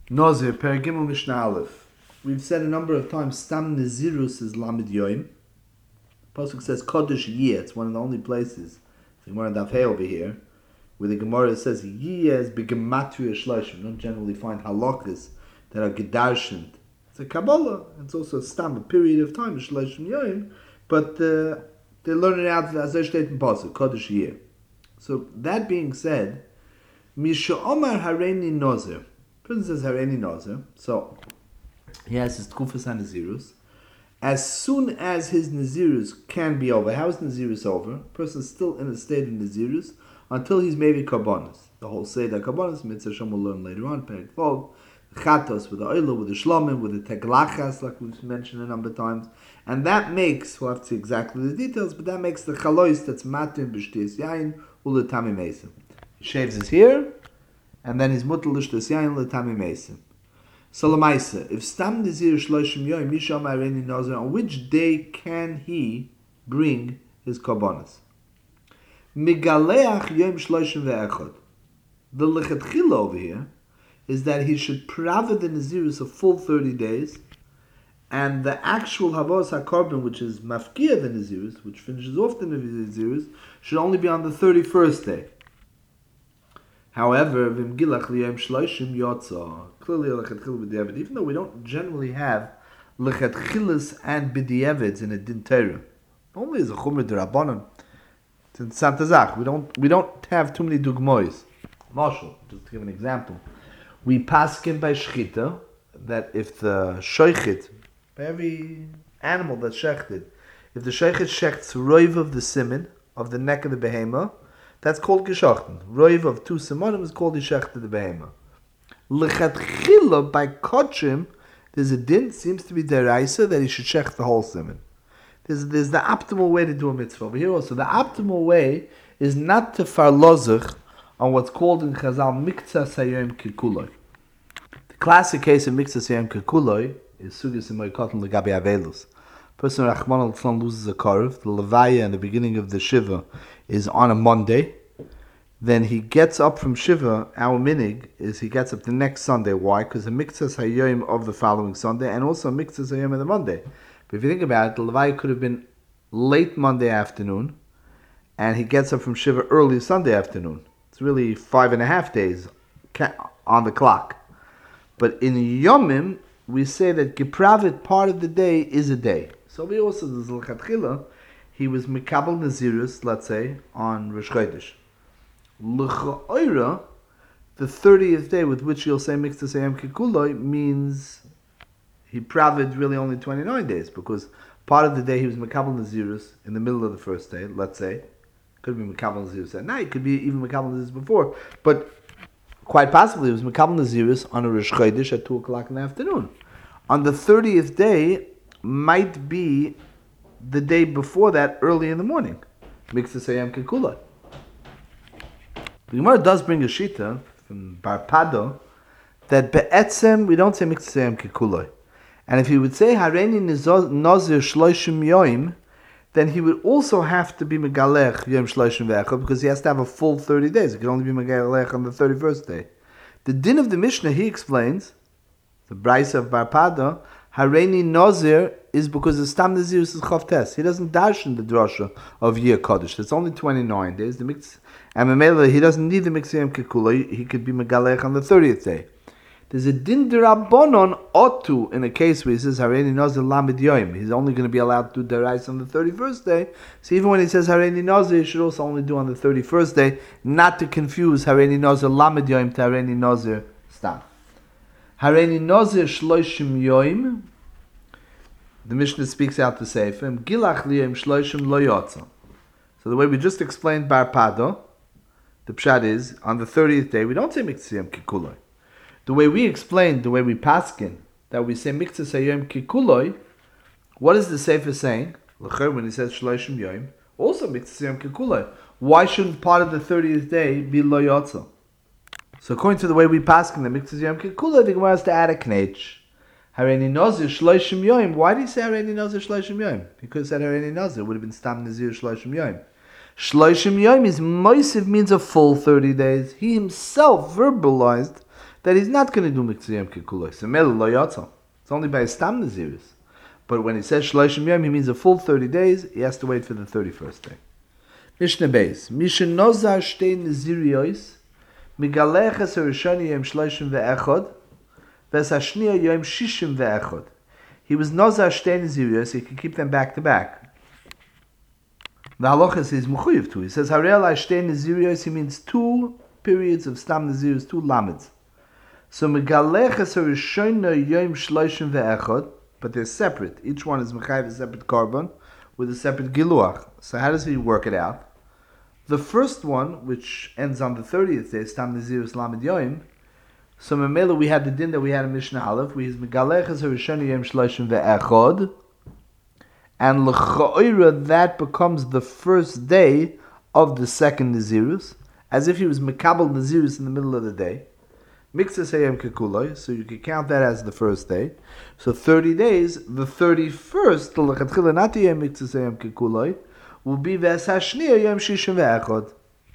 Nazir, Perigimel Mishnah Aleph. We've said a number of times, Stam Nazirus is Lamed Yoim. Pasuk says Kodesh Yeh. It's one of the only places, the Gemara Daf Hey over here, where the Gemara says Yeh is Begematria Shloshim. You don't generally find halakas that are Gedarshent. It's a Kabbalah. It's also a Stam, a period of time, Shloshim Yoim, but they learn it out as they state in Pasuk, Kodesh Yeh. So that being said, Misha Omar Hareini Nazir. Person says Hareini Nazir, so he has his Tkufas HaNazirus. As soon as his Nazirus can be over, how is Nazirus over? Person is still in a state of Nazirus until he's maybe Karbonis. The whole Seder Karbonis, Mitzvah Shem will learn later on, Perek Vov, the Chatos with the Oilo, with the Shlomim, with the Teglachas, like we've mentioned a number of times. And that makes, we'll have to see exactly the details, but that makes the Chalois that's Matin B'Shtias Yain, Ula Tami Mesim. He shaves his hair, and then he's mutal l'shtas yain l'tami mesim. So l'maisa, if stam nazir shloshim yoyim misham areni nazir, on which day can he bring his korbanos? Migaleach yoyim shloshim ve'echad. The lechatchila over here is that he should prava the nazirus a full 30 days, and the actual havos hakorban, which is mafkia the nazirus, which finishes off the nazirus, should only be on the 31st day. However, v'mgilach liyem shloshim yotza. Clearly, lechatchila b'diavad. Even though we don't generally have lechatchilas and b'diavids in a din Torah, only as a chumrah d'rabbanan. It's in Santa Zach. We don't have too many dugmois. Marshal, just to give an example, we paskin by shchita that if the sheichit, by every animal that's shechted, if the sheichit shechts roiv of the simin of the neck of the behema, that's called geschochten. Roiv of 2 simonim is called yeshechta the behema. Lechatchila by kodshim, there's a din, seems to be deraisa, that he should shech the whole simon. There's the optimal way to do a mitzvah. Over here also, the optimal way is not to farlozach on what's called in Chazal miktzah sayom kekuloi. The classic case of miktzah sayom kekuloi is sugis imoikotin legabi avelus. Person Rachman al-Tzlan loses a korv, the levaya and the beginning of the shiva is on a Monday, then he gets up from Shiva. Our minig is he gets up the next Sunday. Why? Because the Miktzas Hayyim of the following Sunday, and also Miktzas Hayyim of the Monday. But if you think about it, the Levaya could have been late Monday afternoon, and he gets up from Shiva early Sunday afternoon. It's really 5.5 days on the clock. But in Yomim, we say that Gipravit part of the day is a day. So we also, there's L'chatchila, he was Mikabel Nazirus, let's say, on Rosh Chodesh. L'cha'oira, the 30th day with which you'll say Miktzah Sayam Kikuloi, means he pravid really only 29 days, because part of the day he was Mikabel Nazirus in the middle of the first day, let's say. Could be Mikabel Nazirus at night, could be even Mikabel Nazirus before. But quite possibly it was Mikabel Nazirus on a Rosh Chodesh at 2 o'clock in the afternoon. On the 30th day might be the day before that, early in the morning. Miktzah Sayam Kikuloi. The Gemara does bring a shita from Bar Pado that be'etzem we don't say Miktzah Sayam Kikuloi. And if he would say Hareini Nazir Shloshim Yoim, then he would also have to be Megalech Yom Shloshim Ve'echad, because he has to have a full 30 days. It can only be Megalech on the 31st day. The din of the Mishnah, he explains, the Braisa of Bar Pado, Hareini Nazir is because the Stam Nazir is Chavtes. He doesn't darshan the drasha of Yeh Kodesh. It's only 29 days. The mix, and Mamela, he doesn't need the Miktzah Yom Kikula. He could be Megalech on the 30th day. There's a din derabonon otu in a case where he says Hareini Nazir Lamed Yoim. He's only going to be allowed to do derais on the 31st day. So even when he says Hareini Nazir, he should also only do on the 31st day, not to confuse Hareini Nazir Lamed Yoim to Hareini Nazir Stam. Hareini Nazir Shloshim Yoim. The Mishnah speaks out to say for him, Gilach liyem shloshim lo yotza. So the way we just explained Bar Pado, the pshat is, on the 30th day, we don't say Miktzah Yom Kikuloi. The way we explained, the way we paskin, that we say Miktzah Yom Kikuloi, what is the Sefer saying? L'cher, when he says shloshim yoim, also Miktzah Yom Kikuloi. Why shouldn't part of the 30th day be lo yotza? So according to the way we paskin, the Miktzah Yom Kikuloi, the Gemara has to add a knetch. Hareini Nazir Shloshim Yoim. Why did he say Hareini Nazir Shloshim Yoim? Because he said Hareini Nazir would have been Stam Nazir Shloshim Yoim. Shloshim Yoim is Moisiv, means a full 30 days. He himself verbalized that he's not going to do Miktzah Yom Kikuloi. So Mele Lo Yotzel. It's only by a Stam Nazirus. But when he says Shloshim Yom, he means a full 30 days. He has to wait for the 31st day. Mishnah Beis. Mishin Nozar Shtei Naziriyos Migaleches HaRishoni Yom Shloshim Ve'echod Ves HaShniya Yom Shishim Ve'echod. He was Nozar Shtei Naziriyos. He could keep them back to back. The halachas is Mechuyev too. He says Harei Shtei Naziriyos. He means 2 periods of Stam Nazirus, 2 lameds. So Megaleches HaRishoni Yom Shloshim Ve'echod, but they're separate. Each one is Mechayev a separate carbon with a separate giluach. So how does he work it out? The first one, which ends on the 30th day, Stam Nazirus Lamed Yom. So Memela, we had the din that we had in Mishnah Aleph, we is Megaleches HaRishoni Yom Shloshim Ve'echod, and L'cha'ira, that becomes the first day of the second Nazirus, as if he was Mekabel Nazirus in the middle of the day. Miktzah Yom Kikuloi, so you can count that as the first day. So 30 days, the 31st, the L'chatchila not the Yom Miktzah Yom Kikuloi, will be Ves HaShniya Yom Shishim Ve'echod.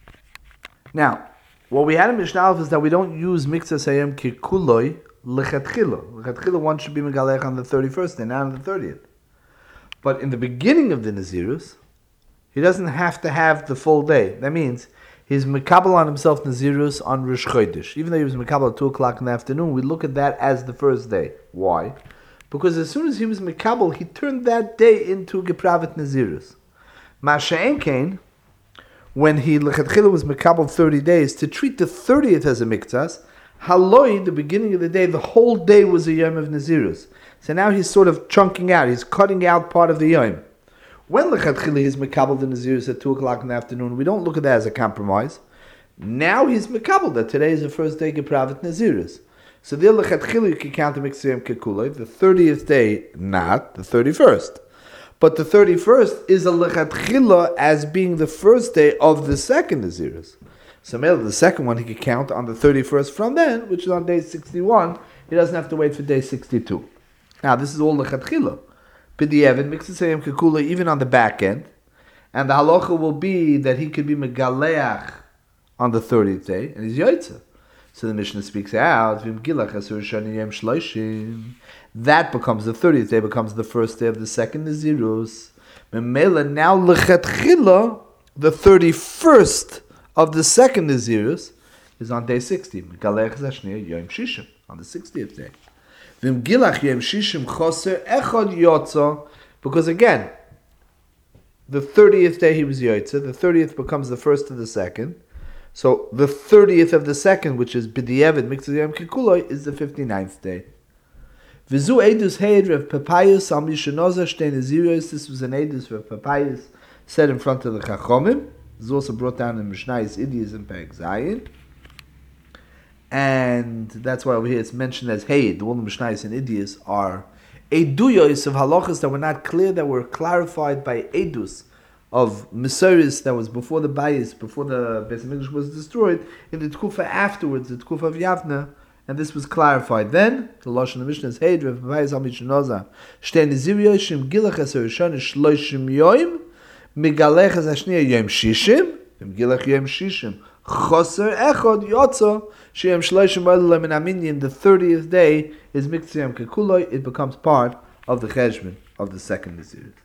Now, what we had in Mishnah Aleph is that we don't use Miktzah Yom Kikuloi L'chatchila. L'chatchila one should be Megalech on the 31st and not on the 30th. But in the beginning of the Nazirus, he doesn't have to have the full day. That means he's Mekabel on himself Nazirus on Rosh Chodesh. Even though he was Mekabel at 2 o'clock in the afternoon, we look at that as the first day. Why? Because as soon as he was Mekabel, he turned that day into Gepravet Nazirus. Masha'en Kain, when he L'chatchila was Mekabel 30 days, to treat the 30th as a Miktzas, Haloi, the beginning of the day, the whole day was a Yom of Nazirus. So now he's sort of chunking out, he's cutting out part of the Yom. When L'chatchila is Mekabel the Nazirus at 2 o'clock in the afternoon, we don't look at that as a compromise. Now he's Mekabel that today is the first day Gepravet Nazirus. So there L'chatchila you can count the Miktzah Yom Kikuloi, the 30th day, not the 31st. But the 31st is a L'chatchila as being the first day of the second Nazirus. So maybe the second one he could count on the 31st from then, which is on day 61. He doesn't have to wait for day 62. Now this is all L'chatchila. B'di'evid, Miktzah Yom Kikuloi, even on the back end. And the halacha will be that he could be Megaleach on the 30th day, and he's Yotzeh. So the Mishnah speaks out, V'imgilach Asur Shani Yom Shloshim. That becomes the 30th day, becomes the first day of the second Nazirus. Memela, now L'chatchila, the 31st of the second Nazirus, is on day 60. Megalech Zashniya Yom Shishim, on the 60th day. V'imgilach Yom Shishim Choser Echad Yotza, because again, the 30th day he was Yotzeh, the 30th becomes the first of the second. So the 30th of the second, which is B'di'evid Miktzah Yom Kikuloi, is the 59th day. V'zu Eidus Heid Rav Papayus Al Mishanoza Shtei Naziriyos. This was an Eidus Rav Papayus said in front of the Chachomim. This is also brought down in Mishnayos Idiyos and Perek Zayin. And that's why over here it's mentioned as Heid. All the Mishnayos and Idiyos are Eiduyos of halachas that were not clear, that were clarified by Eidus of Mesoris that was before the Bayis, before the Beis HaMikdash was destroyed, in the Tkufa afterwards, the Tkufa of Yavna, and this was clarified. Then, the Lashon of the Mishnah is, Heid, Rav Papayus Al Mishanoza, Shtei Naziriyos, Shim Gilach Asher Rishon, Shloshim Yoim, Migalech Zashniya Yom Shishim, Gilach Yom Shishim, Choser Echad Yotza, Sheyom Shloshim Olam Min Aminyin, the 30th day is Miktzah Yom Kikuloi, it becomes part of the Cheshbon of the second Nazirus.